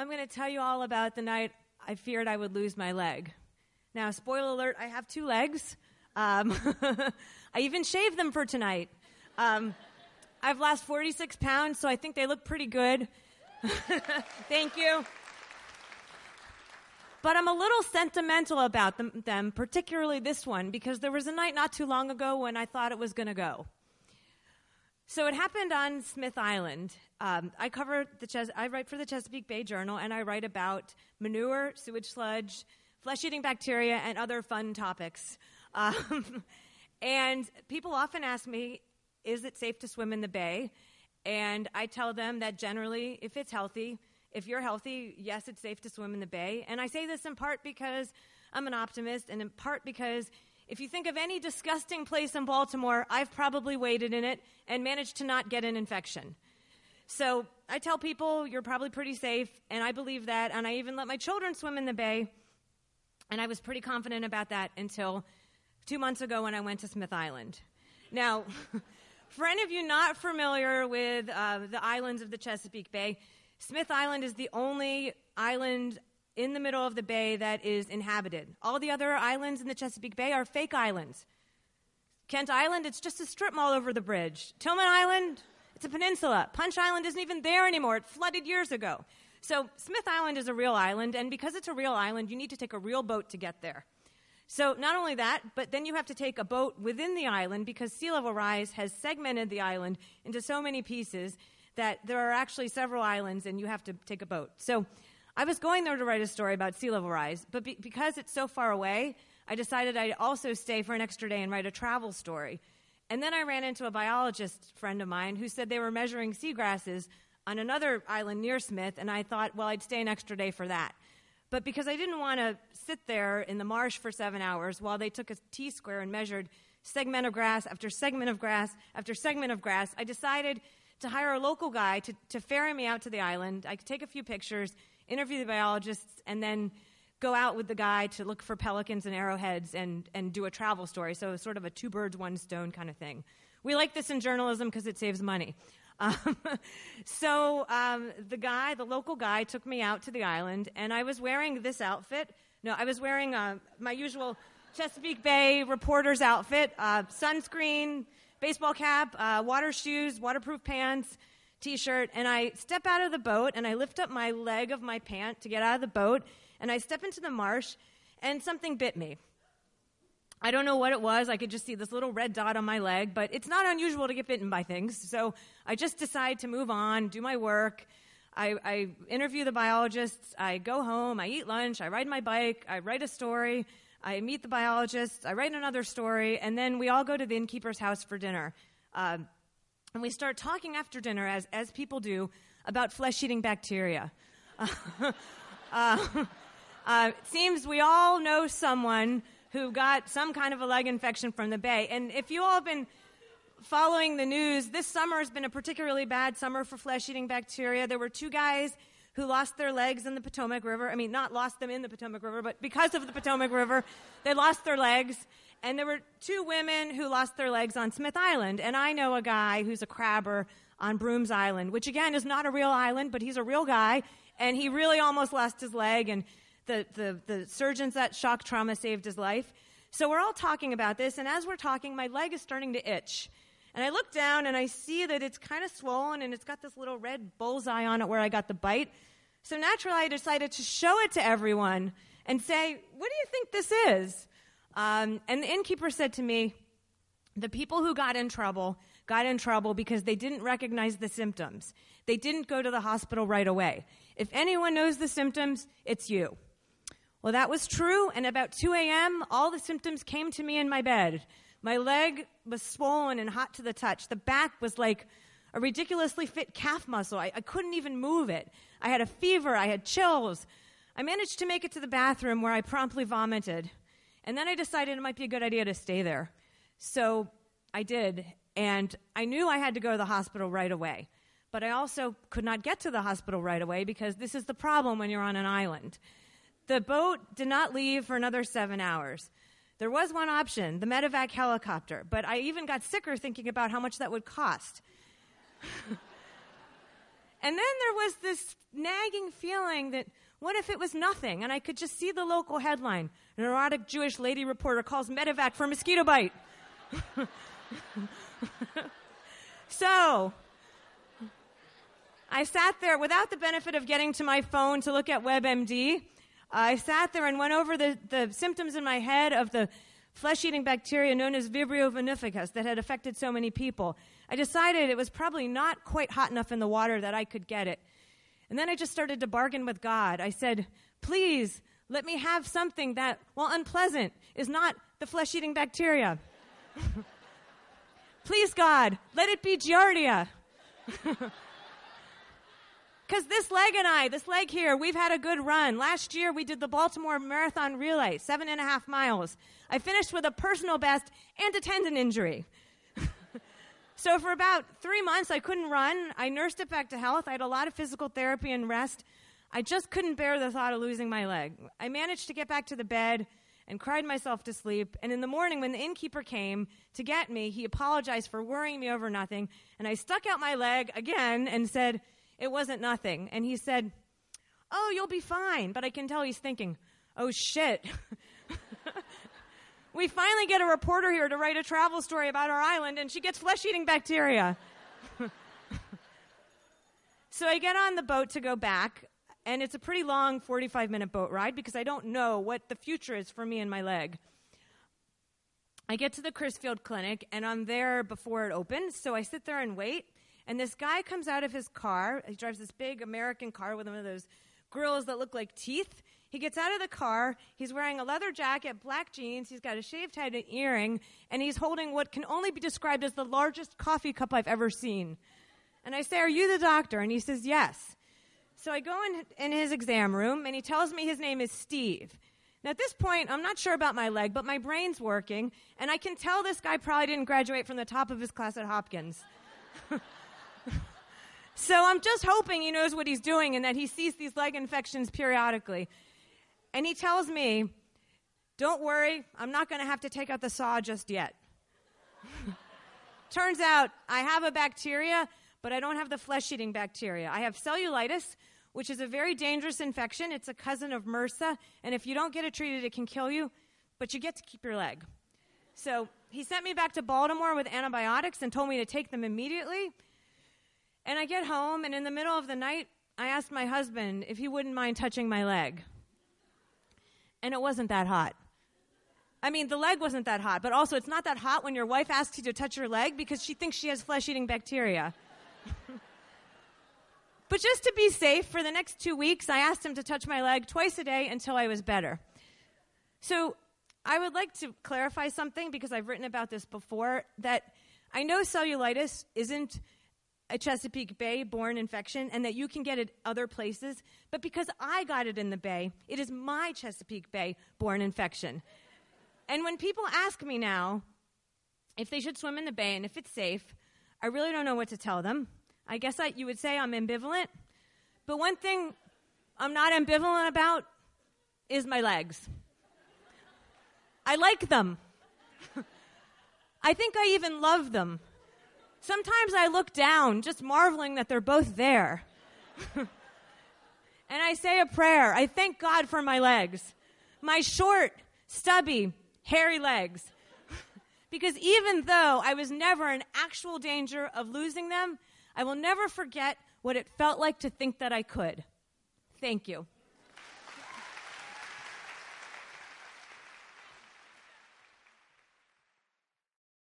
I'm going to tell you all about the night I feared I would lose my leg. Now, spoiler alert, I have 2 legs. I even shaved them for tonight. I've lost 46 pounds, so I think they look pretty good. Thank you. But I'm a little sentimental about them, particularly this one, because there was a night not too long ago when I thought it was going to go. So it happened on Smith Island. I write for the Chesapeake Bay Journal, and I write about manure, sewage sludge, flesh-eating bacteria, and other fun topics. And people often ask me, is it safe to swim in the bay? And I tell them that generally, if you're healthy, yes, it's safe to swim in the bay. And I say this in part because I'm an optimist, and in part because if you think of any disgusting place in Baltimore, I've probably waded in it and managed to not get an infection. So I tell people you're probably pretty safe, and I believe that, and I even let my children swim in the bay, and I was pretty confident about that until 2 months ago when I went to Smith Island. Now, for any of you not familiar with the islands of the Chesapeake Bay, Smith Island is the only island in the middle of the bay that is inhabited. All the other islands in the Chesapeake Bay are fake islands. Kent Island, it's just a strip mall over the bridge. Tillman Island, it's a peninsula. Punch Island isn't even there anymore. It flooded years ago. So Smith Island is a real island, and because it's a real island, you need to take a real boat to get there. So not only that, but then you have to take a boat within the island because sea level rise has segmented the island into so many pieces that there are actually several islands and you have to take a boat. So I was going there to write a story about sea level rise, but because it's so far away, I decided I'd also stay for an extra day and write a travel story. And then I ran into a biologist friend of mine who said they were measuring seagrasses on another island near Smith, and I thought, well, I'd stay an extra day for that. But because I didn't want to sit there in the marsh for 7 hours while they took a T-square and measured segment of grass after segment of grass after segment of grass, I decided to hire a local guy to ferry me out to the island. I could take a few pictures, interview the biologists, and then go out with the guy to look for pelicans and arrowheads and do a travel story. So sort of a 2 birds, 1 stone kind of thing. We like this in journalism because it saves money. The local guy took me out to the island, and I was wearing this outfit. No, I was wearing my usual Chesapeake Bay reporter's outfit, sunscreen, baseball cap, water shoes, waterproof pants, T-shirt, and I step out of the boat, and I lift up my leg of my pant to get out of the boat, and I step into the marsh, and something bit me. I don't know what it was. I could just see this little red dot on my leg, but it's not unusual to get bitten by things, so I just decide to move on, do my work. I interview the biologists. I go home. I eat lunch. I ride my bike. I write a story. I meet the biologists. I write another story, and then we all go to the innkeeper's house for dinner. And we start talking after dinner, as people do, about flesh-eating bacteria. It seems we all know someone who got some kind of a leg infection from the bay. And if you all have been following the news, this summer has been a particularly bad summer for flesh-eating bacteria. There were 2 guys who lost their legs in the Potomac River. I mean, not lost them in the Potomac River, but because of the Potomac River, they lost their legs. And there were 2 women who lost their legs on Smith Island. And I know a guy who's a crabber on Brooms Island, which, again, is not a real island, but he's a real guy. And he really almost lost his leg, and the surgeons at shock trauma saved his life. So we're all talking about this, and as we're talking, my leg is starting to itch. And I look down, and I see that it's kind of swollen, and it's got this little red bullseye on it where I got the bite. So naturally, I decided to show it to everyone and say, what do you think this is? And the innkeeper said to me, the people who got in trouble because they didn't recognize the symptoms. They didn't go to the hospital right away. If anyone knows the symptoms, it's you. Well, that was true, and about 2 a.m., all the symptoms came to me in my bed. My leg was swollen and hot to the touch. The back was like a ridiculously fit calf muscle. I couldn't even move it. I had a fever. I had chills. I managed to make it to the bathroom where I promptly vomited. And then I decided it might be a good idea to stay there. So I did, and I knew I had to go to the hospital right away. But I also could not get to the hospital right away because this is the problem when you're on an island. The boat did not leave for another 7 hours. There was one option, the medevac helicopter, but I even got sicker thinking about how much that would cost. And then there was this nagging feeling that what if it was nothing? And I could just see the local headline. An erotic Jewish lady reporter calls medevac for mosquito bite. So I sat there without the benefit of getting to my phone to look at WebMD. I sat there and went over the symptoms in my head of the flesh-eating bacteria known as Vibrio vinificus that had affected so many people. I decided it was probably not quite hot enough in the water that I could get it. And then I just started to bargain with God. I said, please, let me have something that, while unpleasant, is not the flesh-eating bacteria. Please, God, let it be Giardia. Because this leg here, we've had a good run. Last year, we did the Baltimore Marathon Relay, 7.5 miles. I finished with a personal best and a tendon injury. So for about 3 months, I couldn't run. I nursed it back to health. I had a lot of physical therapy and rest. I just couldn't bear the thought of losing my leg. I managed to get back to the bed and cried myself to sleep. And in the morning, when the innkeeper came to get me, he apologized for worrying me over nothing. And I stuck out my leg again and said, it wasn't nothing. And he said, oh, you'll be fine. But I can tell he's thinking, oh, shit. We finally get a reporter here to write a travel story about our island, and she gets flesh-eating bacteria. So I get on the boat to go back, and it's a pretty long 45-minute boat ride because I don't know what the future is for me and my leg. I get to the Crisfield Clinic, and I'm there before it opens, so I sit there and wait. And this guy comes out of his car. He drives this big American car with one of those grills that look like teeth. He gets out of the car. He's wearing a leather jacket, black jeans. He's got a shaved head and earring. And he's holding what can only be described as the largest coffee cup I've ever seen. And I say, are you the doctor? And he says, yes. So I go in his exam room, and he tells me his name is Steve. Now, at this point, I'm not sure about my leg, but my brain's working. And I can tell this guy probably didn't graduate from the top of his class at Hopkins. So I'm just hoping he knows what he's doing and that he sees these leg infections periodically. And he tells me, don't worry, I'm not going to have to take out the saw just yet. Turns out I have a bacteria, but I don't have the flesh-eating bacteria. I have cellulitis, which is a very dangerous infection. It's a cousin of MRSA, and if you don't get it treated, it can kill you, but you get to keep your leg. So he sent me back to Baltimore with antibiotics and told me to take them immediately. And I get home, and in the middle of the night, I asked my husband if he wouldn't mind touching my leg. And it wasn't that hot. I mean, the leg wasn't that hot, but also it's not that hot when your wife asks you to touch your leg because she thinks she has flesh-eating bacteria. But just to be safe, for the next 2 weeks, I asked him to touch my leg twice a day until I was better. So I would like to clarify something because I've written about this before, that I know cellulitis isn't a Chesapeake Bay-borne infection and that you can get it other places, but because I got it in the Bay, it is my Chesapeake Bay-borne infection. And when people ask me now if they should swim in the Bay and if it's safe, I really don't know what to tell them. I guess you would say I'm ambivalent, but one thing I'm not ambivalent about is my legs. I like them. I think I even love them. Sometimes I look down, just marveling that they're both there. And I say a prayer. I thank God for my legs. My short, stubby, hairy legs. Because even though I was never in actual danger of losing them, I will never forget what it felt like to think that I could. Thank you.